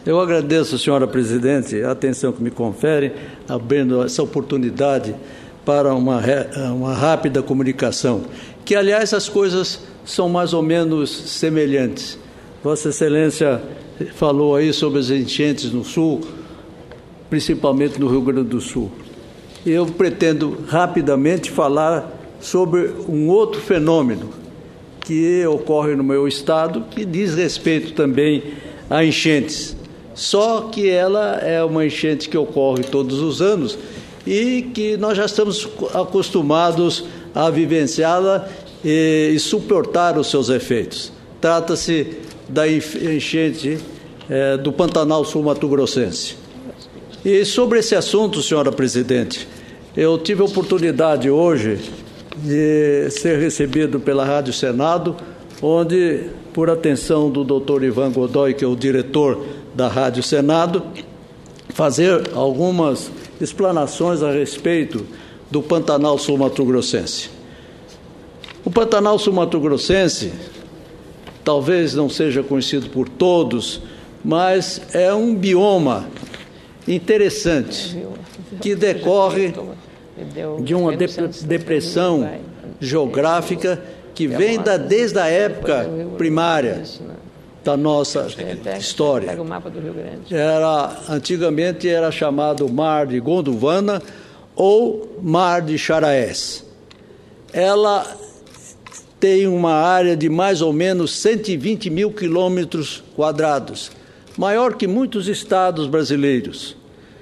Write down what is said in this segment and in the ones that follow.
Eu agradeço, senhora presidente, a atenção que me confere, abrindo essa oportunidade para uma rápida comunicação, que, aliás, as coisas são mais ou menos semelhantes. Vossa Excelência falou aí sobre as enchentes no Sul, principalmente no Rio Grande do Sul. Eu pretendo rapidamente falar sobre um outro fenômeno que ocorre no meu estado, que diz respeito também a enchentes. Só que ela é uma enchente que ocorre todos os anos e que nós já estamos acostumados a vivenciá-la e suportar os seus efeitos. Trata-se da enchente do Pantanal Sul-Mato-Grossense. E sobre esse assunto, senhora presidente, eu tive a oportunidade hoje de ser recebido pela Rádio Senado, onde, por atenção do doutor Ivan Godoy, que é o diretor da Rádio Senado, fazer algumas explanações a respeito do Pantanal Sul-Mato-Grossense. O Pantanal Sul-Mato-Grossense talvez não seja conhecido por todos, mas é um bioma interessante que decorre de uma depressão geográfica que vem desde a época primária da nossa história. Antigamente era chamado Mar de Gondwana ou Mar de Charaés. Ela tem uma área de mais ou menos 120 mil quilômetros quadrados, maior que muitos estados brasileiros.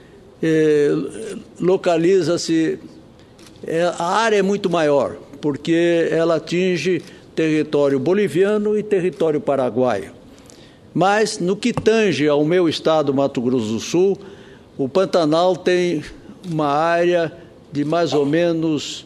Localiza-se, a área é muito maior, porque ela atinge território boliviano e território paraguaio. Mas, no que tange ao meu estado, Mato Grosso do Sul, o Pantanal tem uma área de mais ou menos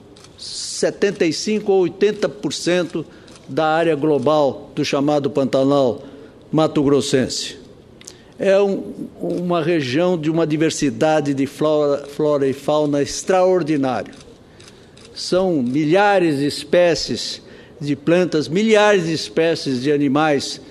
75% ou 80% da área global do chamado Pantanal Mato-Grossense. É uma região de uma diversidade de flora e fauna extraordinária. São milhares de espécies de plantas, milhares de espécies de animais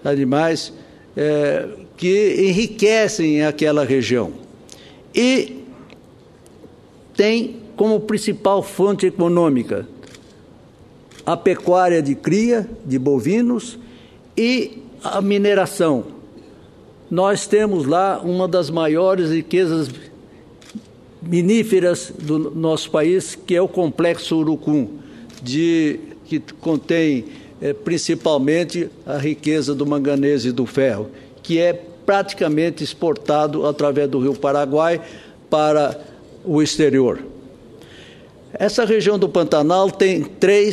que enriquecem aquela região. E tem como principal fonte econômica a pecuária de cria de bovinos e a mineração. Nós temos lá uma das maiores riquezas miníferas do nosso país, que é o Complexo Urucum, que contém principalmente a riqueza do manganês e do ferro, que é praticamente exportado através do Rio Paraguai para o exterior. Essa região do Pantanal tem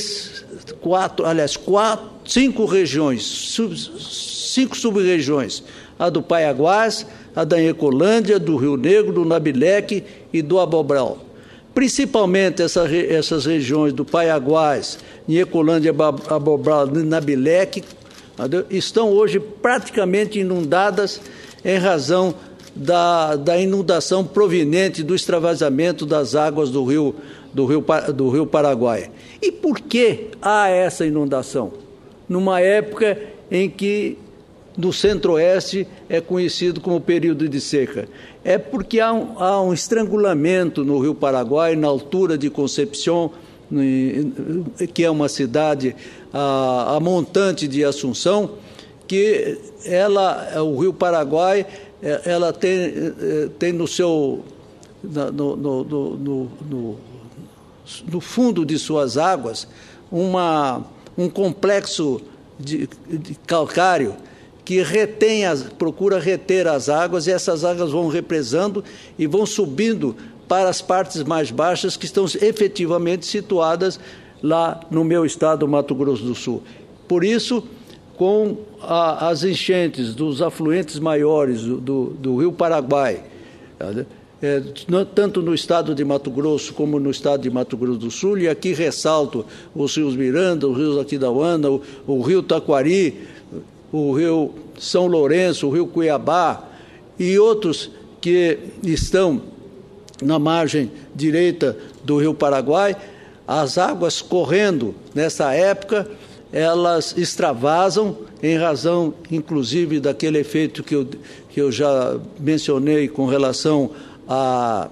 cinco regiões, cinco sub-regiões: a do Paiaguás, a da Inhecolândia, do Rio Negro, do Nabileque e do Abobral. Principalmente essas regiões do Paiaguás, Inhecolândia, Abobral e Nabileque estão hoje praticamente inundadas em razão da inundação proveniente do extravasamento das águas do Rio Paraguai. E por que há essa inundação? Numa época em que no Centro-Oeste é conhecido como período de seca. É porque há um estrangulamento no Rio Paraguai, na altura de Concepción, que é uma cidade a montante de Assunção, que o Rio Paraguai ela tem no fundo de suas águas um complexo de calcário que procura reter as águas, e essas águas vão represando e vão subindo para as partes mais baixas, que estão efetivamente situadas lá no meu estado, Mato Grosso do Sul. Por isso, com as enchentes dos afluentes maiores do Rio Paraguai, tanto no estado de Mato Grosso como no estado de Mato Grosso do Sul, e aqui ressalto os rios Miranda, os rios Aquidauana, o rio Taquari, o rio São Lourenço, o rio Cuiabá e outros que estão na margem direita do rio Paraguai, as águas correndo nessa época elas extravasam em razão, inclusive, daquele efeito que eu já mencionei com relação à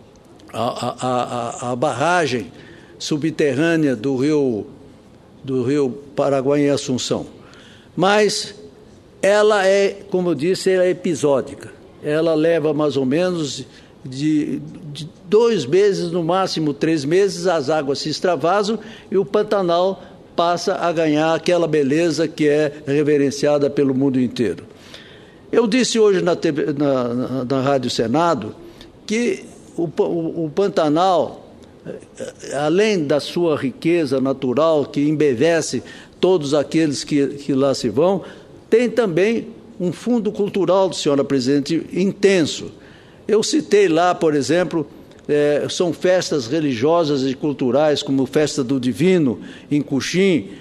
barragem subterrânea do rio Paraguai em Assunção. Mas ela é, como eu disse, ela é episódica. Ela leva mais ou menos de 2 meses, no máximo 3 meses, as águas se extravasam e o Pantanal passa a ganhar aquela beleza que é reverenciada pelo mundo inteiro. Eu disse hoje na Rádio Senado que o Pantanal, além da sua riqueza natural, que embevece todos aqueles que lá se vão, tem também um fundo cultural, senhora presidente, intenso. Eu citei lá, por exemplo, são festas religiosas e culturais, como Festa do Divino, em Cuxim,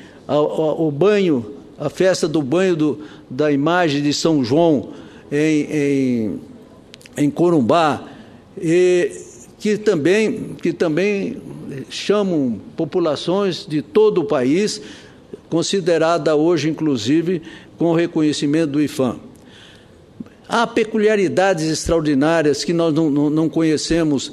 a festa do banho da imagem de São João, em Corumbá, e que também chamam populações de todo o país, considerada hoje, inclusive, com o reconhecimento do IPHAN. Há peculiaridades extraordinárias que nós não conhecemos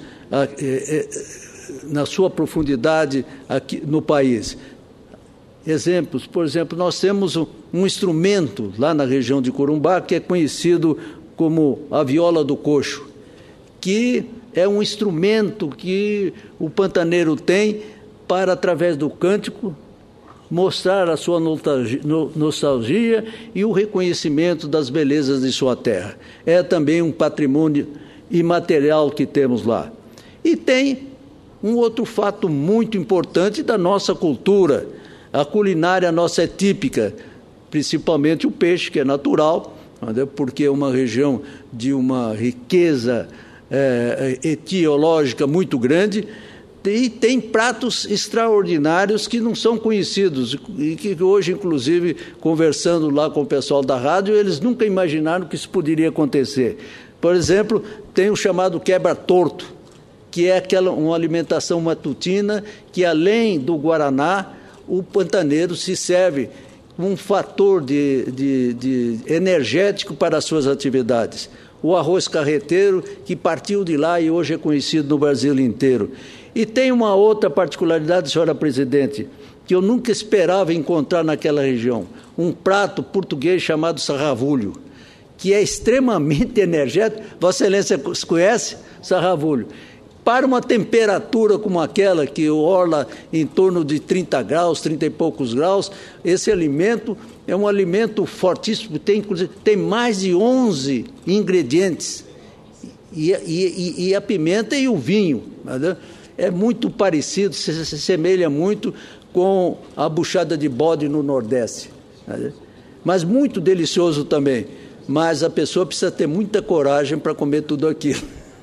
na sua profundidade aqui no país. Exemplos, por exemplo, nós temos um instrumento lá na região de Corumbá que é conhecido como a viola do coxo, que é um instrumento que o pantaneiro tem para, através do cântico, mostrar a sua nostalgia e o reconhecimento das belezas de sua terra. É também um patrimônio imaterial que temos lá. E tem um outro fato muito importante da nossa cultura. A culinária nossa é típica, principalmente o peixe, que é natural, porque é uma região de uma riqueza etiológica muito grande, e tem pratos extraordinários que não são conhecidos, e que hoje, inclusive, conversando lá com o pessoal da rádio, eles nunca imaginaram que isso poderia acontecer. Por exemplo, tem o chamado quebra-torto, que é uma alimentação matutina que, além do guaraná, o pantaneiro se serve um fator energético para as suas atividades. O arroz carreteiro, que partiu de lá e hoje é conhecido no Brasil inteiro. E tem uma outra particularidade, senhora presidente, que eu nunca esperava encontrar naquela região. Um prato português chamado sarravulho, que é extremamente energético. Vossa Excelência conhece sarravulho? Para uma temperatura como aquela, que orla em torno de 30 graus, 30 e poucos graus, esse alimento é um alimento fortíssimo, tem mais de 11 ingredientes, e a pimenta e o vinho. É muito parecido, se assemelha muito com a buchada de bode no Nordeste. Mas muito delicioso também. Mas a pessoa precisa ter muita coragem para comer tudo aquilo.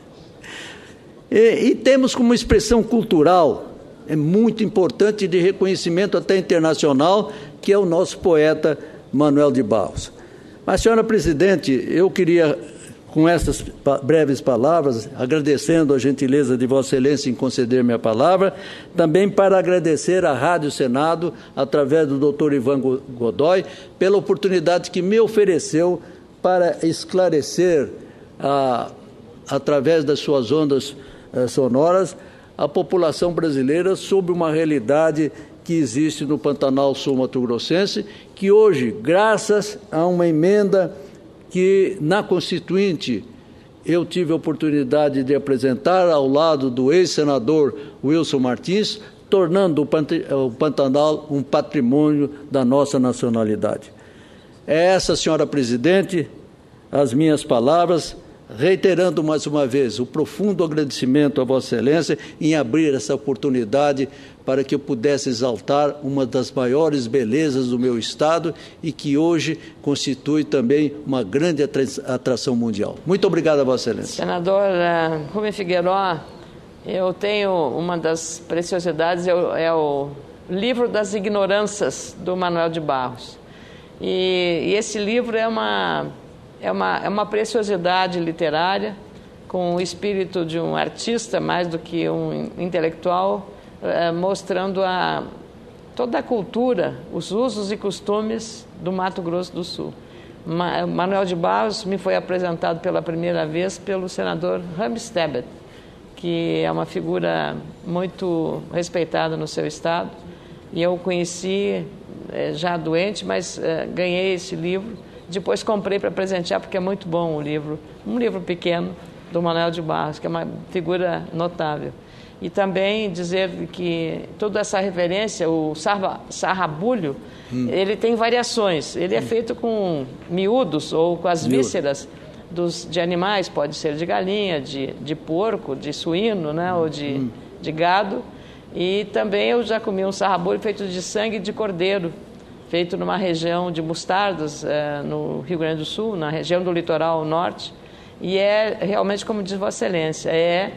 E temos como expressão cultural, é muito importante, de reconhecimento até internacional, que é o nosso poeta Manuel de Barros. Mas, senhora presidente, eu queria, com essas breves palavras, agradecendo a gentileza de Vossa Excelência em conceder-me a palavra, também para agradecer à Rádio Senado, através do Dr. Ivan Godoy, pela oportunidade que me ofereceu para esclarecer, através das suas ondas sonoras, a população brasileira sobre uma realidade que existe no Pantanal Sul-Mato-Grossense, que hoje, graças a uma emenda que na Constituinte eu tive a oportunidade de apresentar ao lado do ex-senador Wilson Martins, tornando o Pantanal um patrimônio da nossa nacionalidade. É essa, senhora presidente, as minhas palavras, reiterando mais uma vez o profundo agradecimento a Vossa Excelência em abrir essa oportunidade para que eu pudesse exaltar uma das maiores belezas do meu Estado e que hoje constitui também uma grande atração mundial. Muito obrigado a Vossa Excelência. Senador Rubem Figueiró, eu tenho uma das preciosidades, é o Livro das Ignorâncias, do Manuel de Barros. E esse livro é uma preciosidade literária, com o espírito de um artista mais do que um intelectual, mostrando toda a cultura, os usos e costumes do Mato Grosso do Sul. Manuel de Barros me foi apresentado pela primeira vez pelo senador Rames Tebet, que é uma figura muito respeitada no seu estado, e eu o conheci já doente, mas ganhei esse livro, depois comprei para presentear, porque é muito bom o livro, um livro pequeno do Manuel de Barros, que é uma figura notável. E também dizer que toda essa referência, o sarrabulho, ele tem variações. Ele é feito com miúdos ou com as vísceras de animais, pode ser de galinha, de porco, de suíno, né, ou de gado. E também eu já comi um sarrabulho feito de sangue de cordeiro, feito numa região de Mostardas, no Rio Grande do Sul, na região do litoral norte. E é realmente, como diz Vossa Excelência, é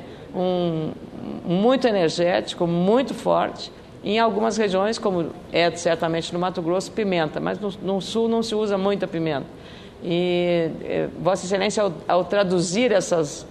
muito energético, muito forte. Em algumas regiões, como é certamente no Mato Grosso, pimenta, mas no Sul não se usa muita pimenta. E Vossa Excelência, ao traduzir essas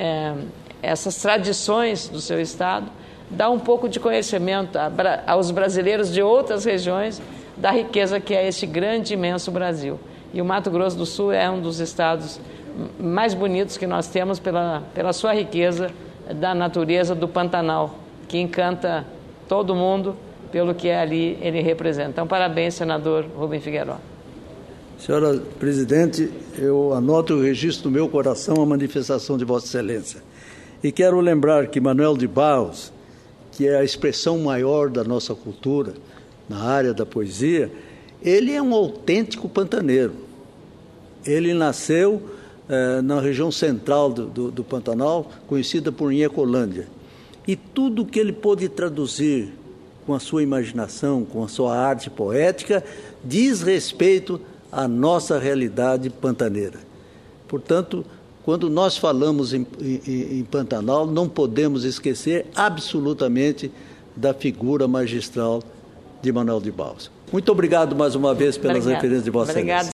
tradições do seu estado, dá um pouco de conhecimento aos brasileiros de outras regiões da riqueza que é esse grande, imenso Brasil. E o Mato Grosso do Sul é um dos estados mais bonitos que nós temos pela sua riqueza da natureza do Pantanal, que encanta todo mundo pelo que ali ele representa. Então, parabéns, senador Rubem Figueiró. Senhora Presidente, eu anoto e registro no meu coração a manifestação de Vossa Excelência. E quero lembrar que Manuel de Barros, que é a expressão maior da nossa cultura, na área da poesia, ele é um autêntico pantaneiro. Ele nasceu na região central do Pantanal, conhecida por Nhecolândia. E tudo que ele pôde traduzir com a sua imaginação, com a sua arte poética, diz respeito à nossa realidade pantaneira. Portanto, quando nós falamos em Pantanal, não podemos esquecer absolutamente da figura magistral de Manuel de Barros. Muito obrigado mais uma vez pelas referências de Vossa Excelência.